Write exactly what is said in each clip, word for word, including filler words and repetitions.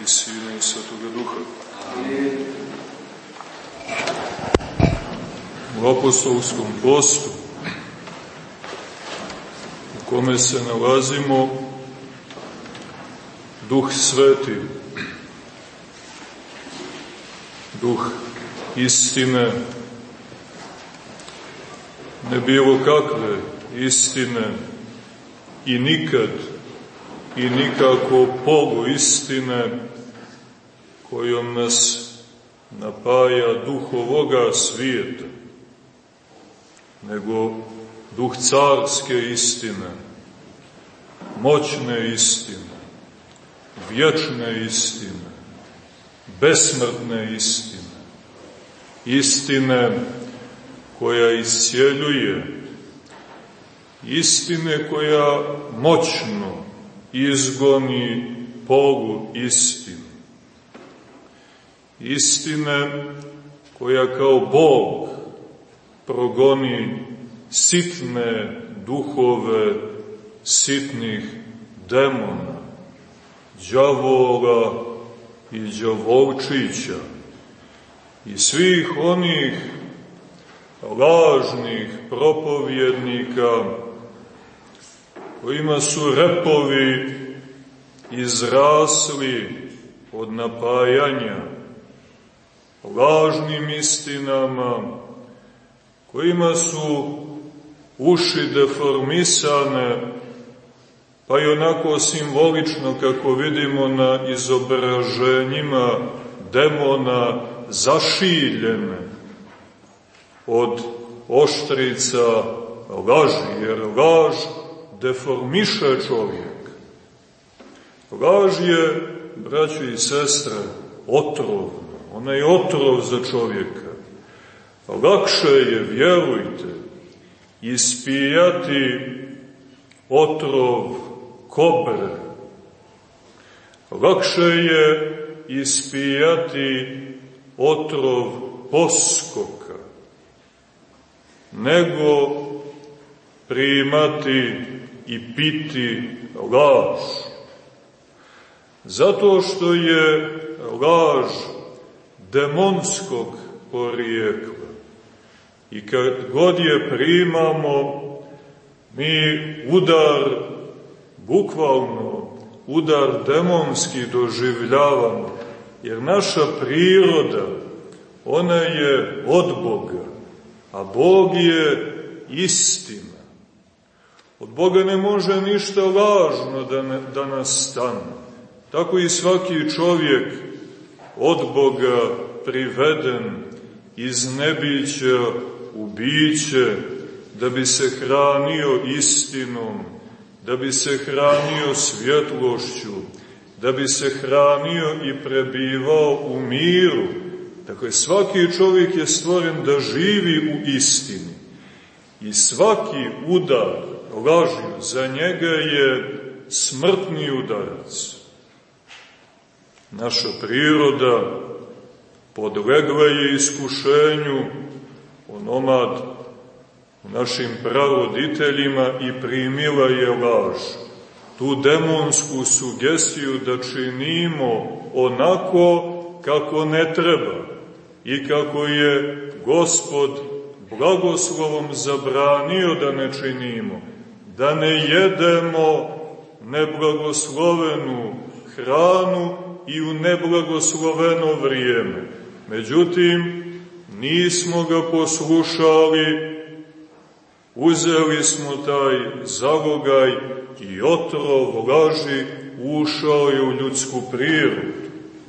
i Sina i Svetoga Duha. Amin. U apostolskom postu, u kome se nalazimo, Duh Sveti, Duh istine, ne bilo kakve istine i nikad i nikako poluistine kojom nas napaja duh ovoga svijeta, nego duh carske istine, moćne istine, vječne istine, besmrtne istine, istine koja iscijeljuje, istine koja moćno izgoni polu istinu, istine koja kao Bog progoni sitne duhove sitnih demona, đavola i đavolčića i svih onih lažnih propovjednika kojima su repovi izrasli od napajanja lažnim istinama, kojima su uši deformisane, pa i onako simbolično, kako vidimo na izobraženjima demona, zašiljene od oštrica laži, jer laž deformiše čovjeka. Laž je, braćo i sestre, otrovna. Ona je otrov za čovjeka. Lakše je, vjerujte, ispijati otrov kobre. Lakše je ispijati otrov poskoka, nego primati i piti laž. Zato što je laž demonskog porijekla. I kad god je primamo, mi udar, bukvalno, udar demonski doživljavamo. Jer naša priroda, ona je od Boga, a Bog je istina. Od Boga ne može ništa lažno da, ne, da nas stane. Tako i svaki čovjek od Boga priveden iz nebića u biće, da bi se hranio istinom, da bi se hranio svjetlošću, da bi se hranio i prebivao u miru. Dakle, svaki čovjek je stvoren da živi u istini. I svaki udar lažju za njega je smrtni udarac. Naša priroda podlegla je iskušenju onomad u našim praroditeljima i primila je laž. Tu demonsku sugestiju da činimo onako kako ne treba i kako je Gospod blagoslovom zabranio da ne činimo, da ne jedemo neblagoslovenu hranu i u neblagosloveno vrijeme. Međutim, nismo ga poslušali, uzeli smo taj zalogaj i otrov laži ušao je u ljudsku prirodu.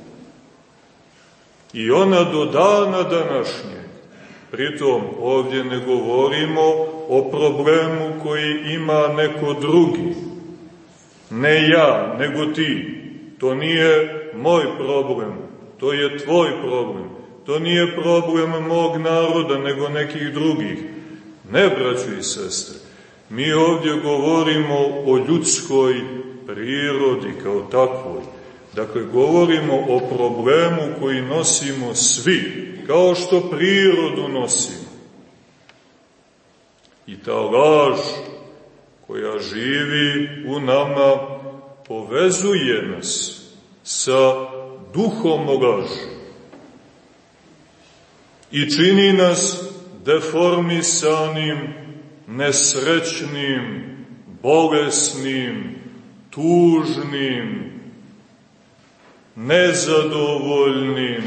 I ona do dana današnjeg, pritom ovdje ne govorimo o problemu koji ima neko drugi, ne ja, nego ti. To nije moj problem, to je tvoj problem. To nije problem mog naroda, nego nekih drugih. Ne, braćo i sestre, mi ovdje govorimo o ljudskoj prirodi kao takvoj. Dakle, govorimo o problemu koji nosimo svi, kao što prirodu nosimo. I ta laž koja živi u nama povezuje nas sa duhom laži. I čini nas deformisanim, nesrećnim, bolesnim, tužnim, nezadovoljnim,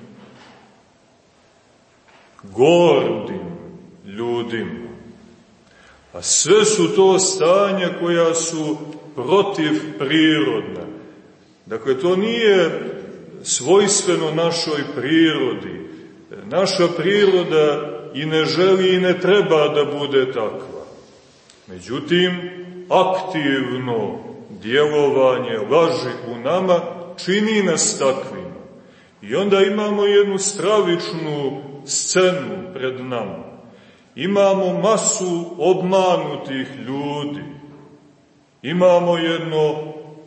gordim ljudima. A sve su to stanja koja su protiv prirodna. Dakle, to nije svojstveno našoj prirodi. Naša priroda i ne želi i ne treba da bude takva. Međutim, aktivno djelovanje laži u nama čini nas takvima. I onda imamo jednu stravičnu scenu pred nama. Imamo masu obmanutih ljudi. Imamo jedno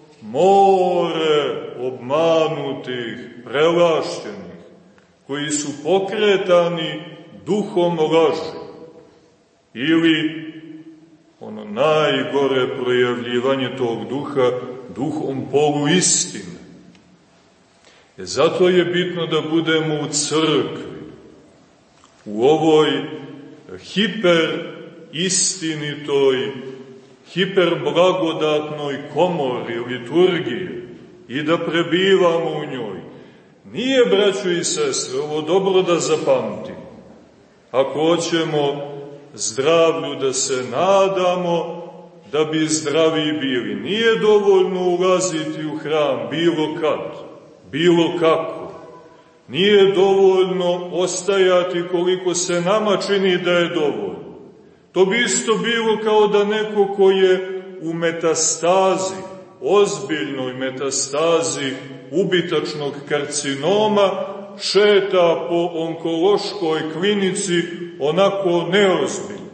more obmanutih, prelašćenih, koji su pokretani duhom laži. Ili ono najgore projavljivanje tog duha, duhom poluistine. E zato je bitno da budemo u crkvi, u ovoj hiper istinitoj, hiper blagodatnoj komori, liturgije, i da prebivamo u njoj. Nije, braćo i sestre, ovo dobro da zapamtimo. Ako hoćemo zdravlju da se nadamo, da bi zdravi bili. Nije dovoljno ulaziti u hram bilo kad, bilo kako. Nije dovoljno ostajati koliko se nama čini da je dovoljno. To bi isto bilo kao da neko ko je u metastazi, ozbiljnoj metastazi ubitačnog karcinoma, šeta po onkološkoj klinici onako neozbiljno.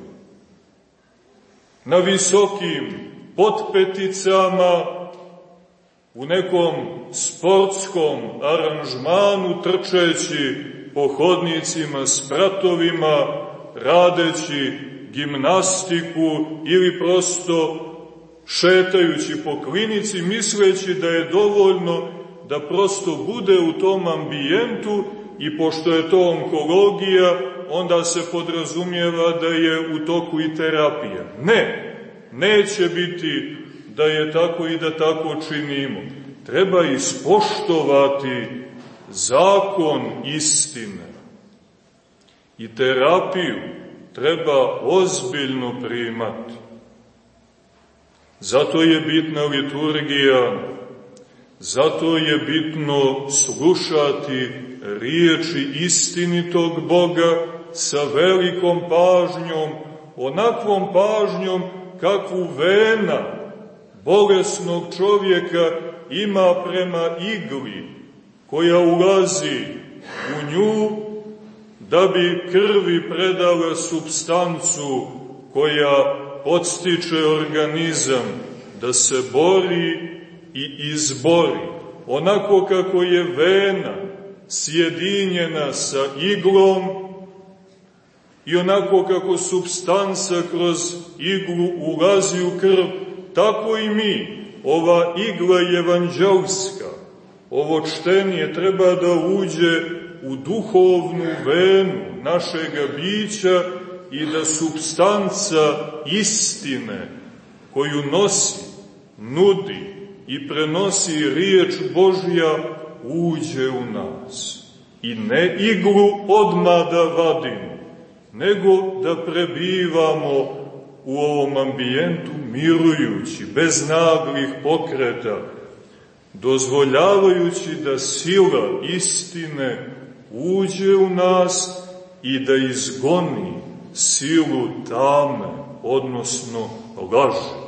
Na visokim potpeticama, u nekom sportskom aranžmanu, trčeći po hodnicima s pratovima, radeći gimnastiku ili prosto šetajući po klinici, misleći da je dovoljno da prosto bude u tom ambijentu, i pošto je to onkologija, onda se podrazumijeva da je u toku i terapija. Ne, neće biti da je tako i da tako činimo. Treba ispoštovati zakon istine. I terapiju treba ozbiljno primati. Zato je bitna liturgija, zato je bitno slušati riječi istinitog Boga sa velikom pažnjom, onakvom pažnjom kakvu vena bolesnog čovjeka ima prema igli koja ulazi u nju da bi krvi predala supstancu koja podstiče organizam da se bori i izbori. Onako kako je vena sjedinjena sa iglom i onako kako supstanca kroz iglu ulazi u krv, tako i mi. Ova igla je evanđelska, ovo čtenje treba da uđe u duhovnu venu našega bića i da supstanca istine koju nosi, nudi i prenosi riječ Božja uđe u nas. I ne iglu odmah da vadimo, nego da prebivamo u ovom ambijentu mirujući, bez naglih pokreta, dozvoljavajući da sila istine uđe u nas i da izgoni silu tame, odnosno laži.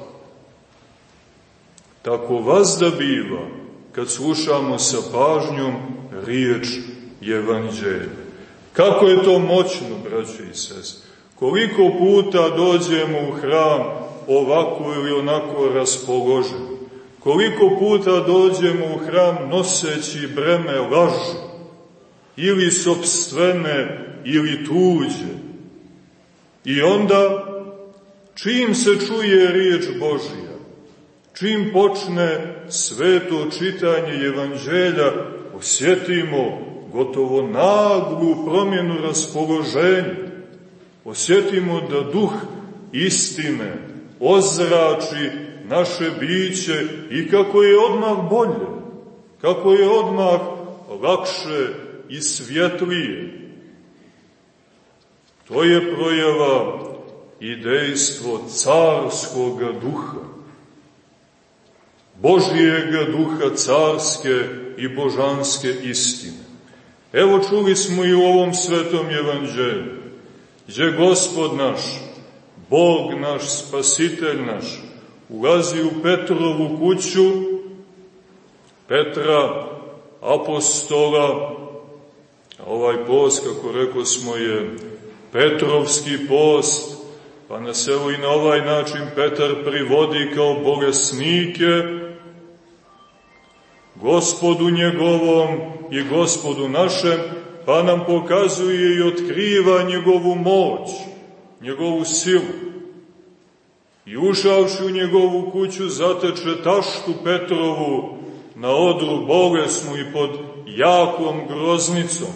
Tako vazda biva kad slušamo sa pažnjom riječ evanđelja. Kako je to moćno, braćo i sestre? Koliko puta dođemo u hram ovako ili onako raspoloženi? Koliko puta dođemo u hram noseći breme laži, ili sopstvene, ili tuđe? I onda, čim se čuje riječ Božja, Čim počne sveto čitanje evanđelja, osjetimo gotovo naglu promjenu raspoloženja. Osjetimo da duh istine ozrači naše biće i kako je odmah bolje, kako je odmah lakše i svjetlije. To je projava i dejstvo carskoga duha, Božijega duha, carske i božanske istine. Evo čuli smo i u ovom svetom evanđelju, gdje Gospod naš, Bog naš, Spasitelj naš, ulazi u Petrovu kuću, Petra, apostola, a ovaj post, kako rekao smo, je Petrovski post, pa nas evo i na ovaj način Petar privodi kao bolesnike Gospodu njegovom i Gospodu našem, pa nam pokazuje i otkriva njegovu moć, njegovu silu. I ušavši u njegovu kuću zateče taštu Petrovu na odru bolesnu i pod jakom groznicom.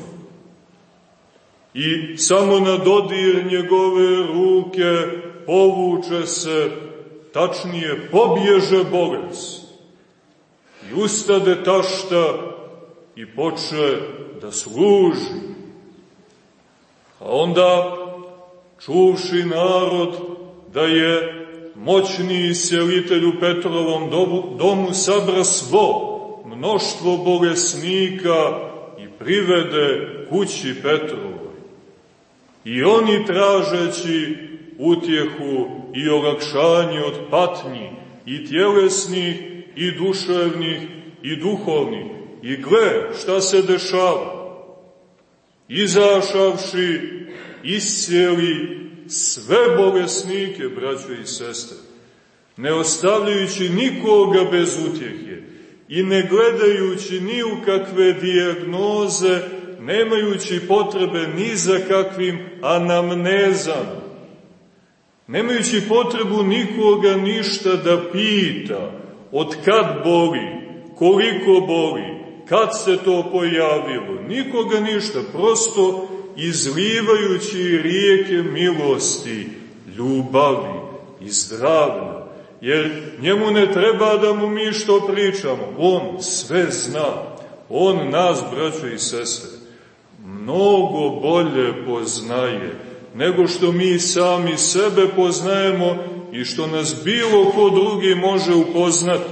I samo na dodir njegove ruke povuče se, tačnije pobježe bolest. I ustade tašta i poče da služi. A onda, čuvši narod da je moćni iscelitelj u Petrovom domu, domu sabra svo mnoštvo bolesnika i privede kući Petrovoj. I oni, tražeći utjehu i olakšanje od patnji i tjelesnih i duševnih i duhovnih. I gle šta se dešava. Izašavši, iscijeli sve bolesnike, braćo i sestre, ne ostavljajući nikoga bez utjehe i ne gledajući ni u kakve dijagnoze, nemajući potrebe ni za kakvim anamnezama, nemajući potrebu nikoga ništa da pita, od kad boli, koliko boli, kad se to pojavilo, nikoga ništa, prosto izlivajući rijeke milosti, ljubavi i zdravlja, jer njemu ne treba da mu mi što pričamo, on sve zna, on nas, braćo i sestre, mnogo bolje poznaje, nego što mi sami sebe poznajemo i što nas bilo ko drugi može upoznati.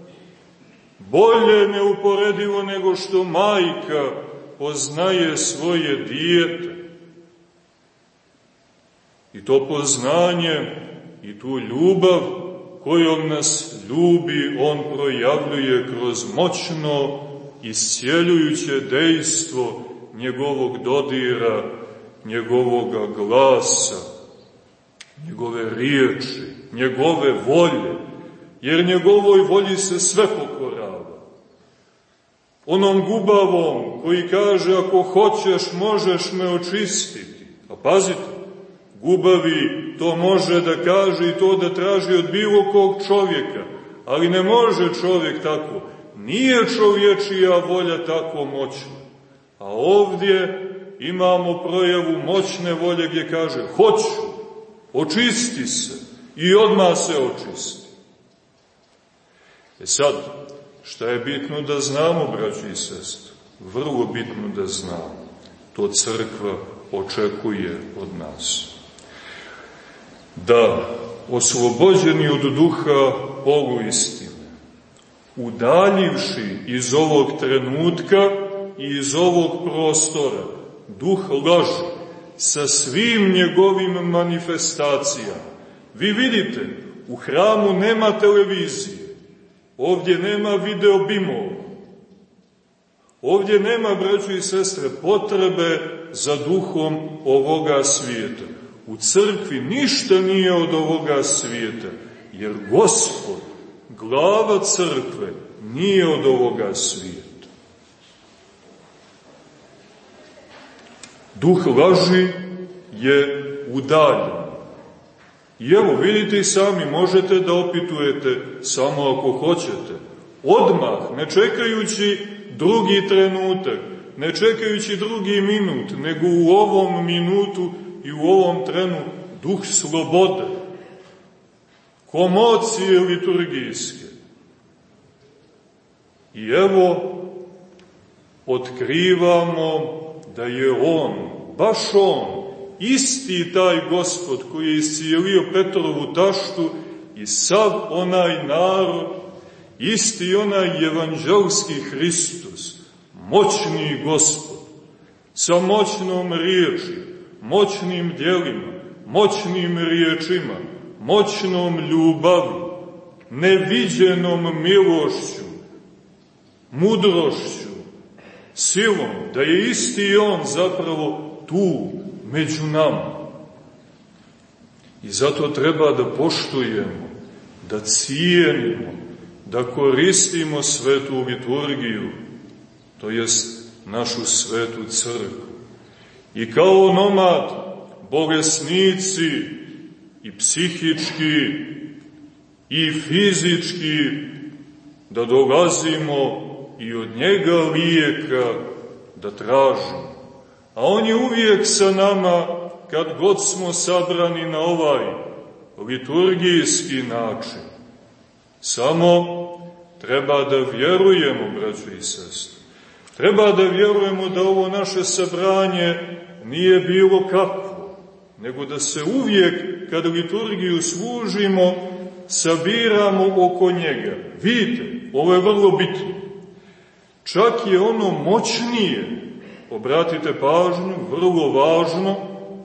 Bolje neuporedivo nego što majka poznaje svoje dijete. I to poznanje i tu ljubav kojom nas ljubi, on projavljuje kroz moćno iscijeljujuće dejstvo njegovog dodira, njegovoga glasa, njegove riječi, njegove volje, jer njegovoj volji se sve pokorava. Onom gubavom koji kaže ako hoćeš možeš me očistiti. A pazite, gubavi to može da kaže i to da traži od bilo kog čovjeka, ali ne može čovjek tako. Nije čovječija volja tako moćna. A ovdje imamo projavu moćne volje gdje kaže hoću, očisti se i odmah se očisti. E sad, šta je bitno da znamo, braći i sestre? Vrlo bitno da znamo. To crkva očekuje od nas. Da, oslobođeni od duha poluistine, udaljivši iz ovog trenutka i iz ovog prostora duh laži sa svim njegovim manifestacijama. Vi vidite, u hramu nema televizije, ovdje nema videobimova, ovdje nema, braćo i sestre, potrebe za duhom ovoga svijeta. U crkvi ništa nije od ovoga svijeta, jer Gospod, glava crkve, nije od ovoga svijeta. Duh laži je udaljen. I evo, vidite i sami, možete da opitujete samo ako hoćete. Odmah, ne čekajući drugi trenutak, ne čekajući drugi minut, nego u ovom minutu i u ovom trenu duh slobode, komocije liturgijske. I evo, otkrivamo da je on, baš on, isti taj Gospod koji je iscijelio Petrovu taštu i sav onaj narod, isti onaj evanđelski Hristos, moćni Gospod, sa moćnom riječi, moćnim djelima, moćnim riječima, moćnom ljubavi, neviđenom milošću, mudrošću, silom, da je isti on zapravo tu, među nama. I zato treba da poštujemo, da cijenimo, da koristimo svetu liturgiju, to jest našu svetu crkvu. I kao onomad, bolesnici i psihički i fizički, da dolazimo i od njega lijeka da tražimo. A on je uvijek sa nama kad god smo sabrani na ovaj liturgijski način. Samo treba da vjerujemo, braćo i sestre. Treba da vjerujemo da ovo naše sabranje nije bilo kakvo, nego da se uvijek, kad liturgiju služimo, sabiramo oko njega. Vidite, ovo je vrlo bitno. Čak je ono moćnije, obratite pažnju, vrlo važno,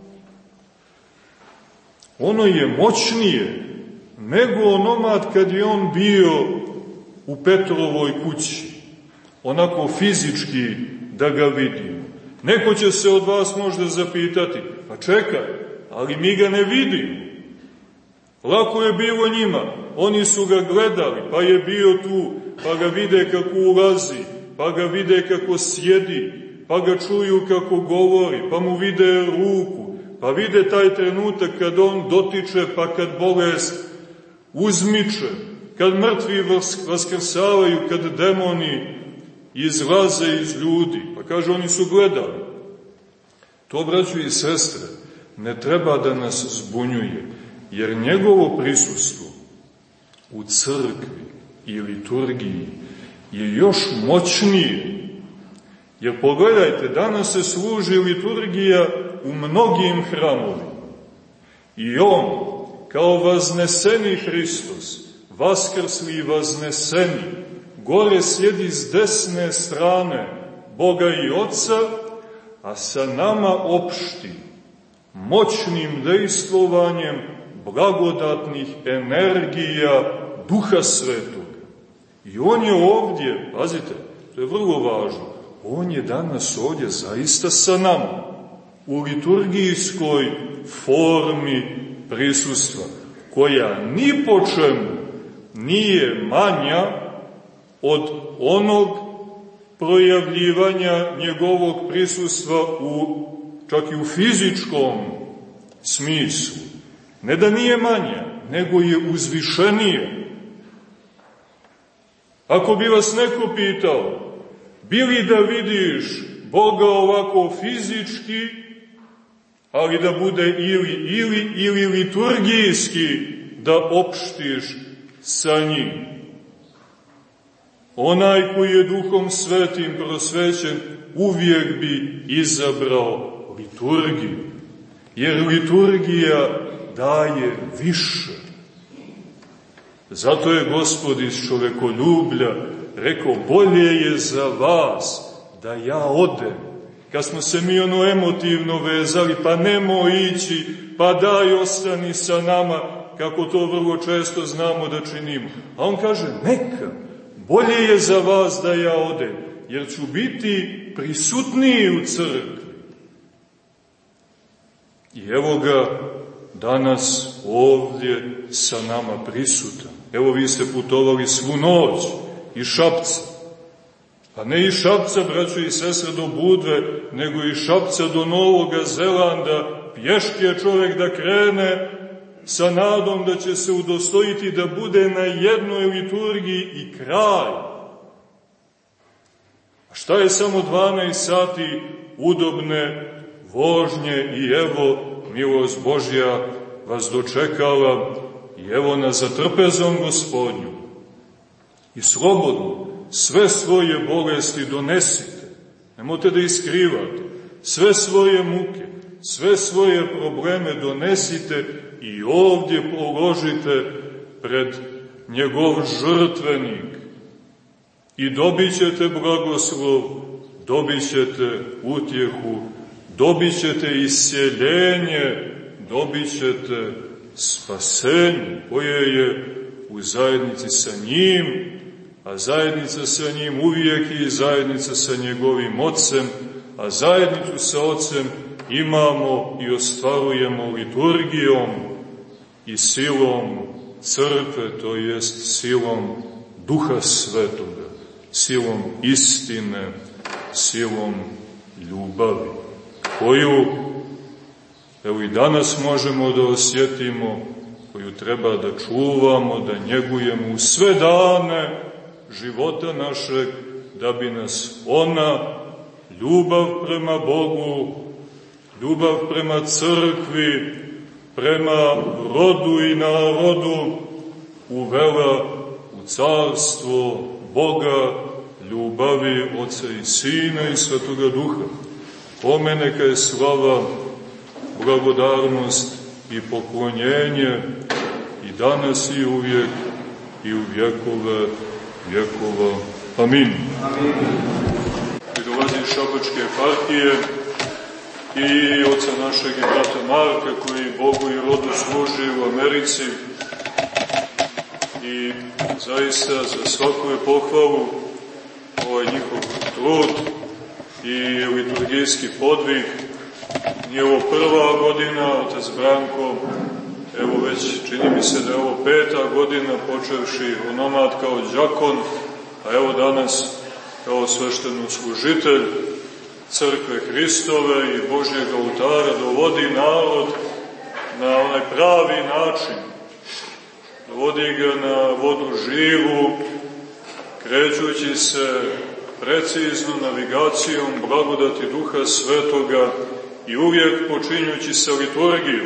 ono je moćnije nego onomad kad je on bio u Petrovoj kući, onako fizički da ga vidimo. Neko će se od vas možda zapitati, pa čekaj, ali mi ga ne vidimo. Lako je bilo njima, oni su ga gledali, pa je bio tu, pa ga vide kako ulazi, pa ga vide kako sjedi, pa ga čuju kako govori, pa mu vide ruku, pa vide taj trenutak kad on dotiče, pa kad bolest uzmiče, kad mrtvi vaskrsavaju, kad demoni izlaze iz ljudi. Pa kaže, oni su gledali. To, braćo i sestre, ne treba da nas zbunjuje, jer njegovo prisustvo u crkvi i liturgiji je još moćnije. Jer pogledajte, danas se služi liturgija u mnogim hramovima. I on, kao vazneseni Hristos, vaskrsli i vazneseni, gore sjedi s desne strane Boga i Oca, a sa nama opšti, moćnim dejstvovanjem blagodatnih energija Duha Svetoga. I on je ovdje, pazite, to je vrlo važno, on je danas ovdje zaista sa nama, u liturgijskoj formi prisustva, koja ni po čemu nije manja od onog projavljivanja njegovog prisustva u, čak i u fizičkom smislu. Ne da nije manja, nego je uzvišenija. Ako bi vas neko pitao, bi li da vidiš Boga ovako fizički, ali da bude ili, ili, ili liturgijski da opštiš sa njim. Onaj koji je Duhom Svetim prosvećen uvijek bi izabrao liturgiju, jer liturgija daje više. Zato je Gospod iz čovekoljublja rekao, bolje je za vas da ja odem. Kad smo se mi ono emotivno vezali, pa nemoj ići, pa daj ostani sa nama, kako to vrlo često znamo da činimo. A on kaže, neka, bolje je za vas da ja odem, jer ću biti prisutniji u crkvi. I evo ga danas ovdje sa nama prisutan. Evo vi ste putovali svu noć iz Šapca. Pa ne iz Šapca, braćo i sestre, do Budve, nego iz Šapca do Novoga Zelanda, pješke čovjek da krene sa nadom da će se udostojiti da bude na jednoj liturgiji i kraj. A šta je samo dvanaest sati udobne vožnje i evo milost Božja vas dočekala i evo nas za trpezom Gospodnju. I slobodno sve svoje bolesti donesite, nemojte da iskrivate, sve svoje muke, sve svoje probleme donesite i ovdje položite pred njegov žrtvenik. I dobit ćete blagoslov, dobit ćete utjehu, dobit ćete isceljenje, dobit ćete spasenje koje je u zajednici sa njim, a zajednica sa njim uvijek i zajednica sa njegovim Otcem, a zajednicu sa Otcem imamo i ostvarujemo liturgijom i silom crkve, to jest silom Duha Svetoga, silom istine, silom ljubavi, koju evo i danas možemo da osjetimo, koju treba da čuvamo, da njegujemo u sve dane života našeg, da bi nas ona, ljubav prema Bogu, ljubav prema crkvi, prema rodu i narodu, uvela u carstvo Boga, ljubavi Oca i Sina i Svetoga Duha. Ome neka je slava, blagodarnost i poklonjenje i danas i uvijek i u vjekove vjekova. Amin. Amin. I dolazi iz Šabačke eparhije i oca našeg i brata Marka, koji Bogu i rodu služi u Americi. I zaista za svaku je pohvalu ovaj njihov trud i liturgijski podvig. Nije ovo prva godina, otac Branko, evo već čini mi se da je ovo peta godina, počevši onomad kao đakon, a evo danas kao sveštenoslужitelj Crkve Hristove i Božjeg oltara dovodi narod na onaj pravi način. Dovodi ga na vodu živu, krećući se precizno navigacijom blagodati Duha Svetoga i uvijek počinjući sa liturgijom.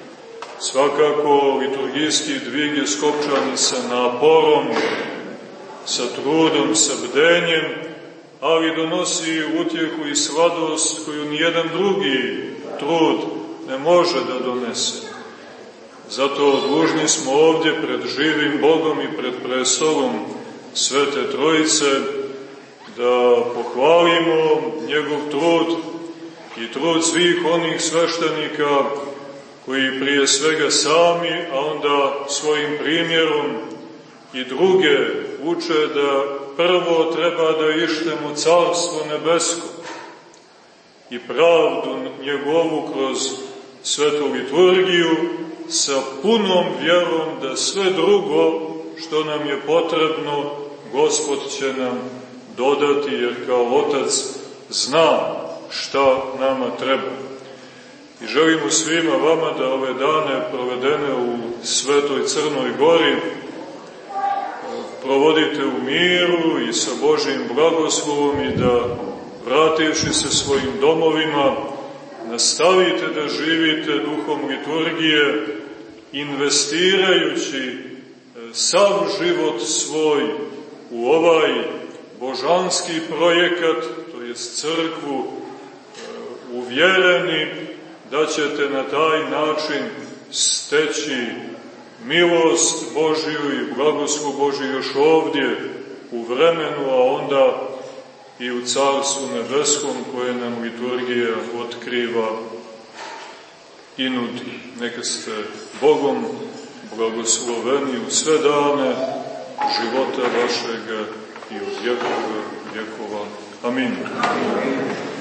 Svakako liturgijski dvig je skopčan sa naporom, sa trudom, sa bdenjem, ali donosi utjehu i sladost koju nijedan drugi trud ne može da donese. Zato dužni smo ovdje pred živim Bogom i pred prestolom Svete Trojice da pohvalimo njegov trud i trud svih onih sveštenika koji prije svega sami, a onda svojim primjerom i druge uče da prvo treba da ištemo Carstvo nebesko i pravdu njegovu kroz svetu liturgiju sa punom vjerom da sve drugo što nam je potrebno Gospod će nam dodati, jer kao Otac zna šta nama treba. I želimo svima vama da ove dane provedene u Svetoj Crnoj Gori provodite u miru i sa Božjim blagoslovom i da, vrativši se svojim domovima, nastavite da živite duhom liturgije, investirajući sav život svoj u ovaj božanski projekat, to jest crkvu, uvjereni da ćete na taj način steći milost Božju i blagoslov Božju još ovdje u vremenu, a onda i u Carstvu nebeskom koje nam liturgija otkriva i nudi. Neka ste Bogom blagosloveni u sve dane života vašega i od vjekova vjekova. Amin. Amin.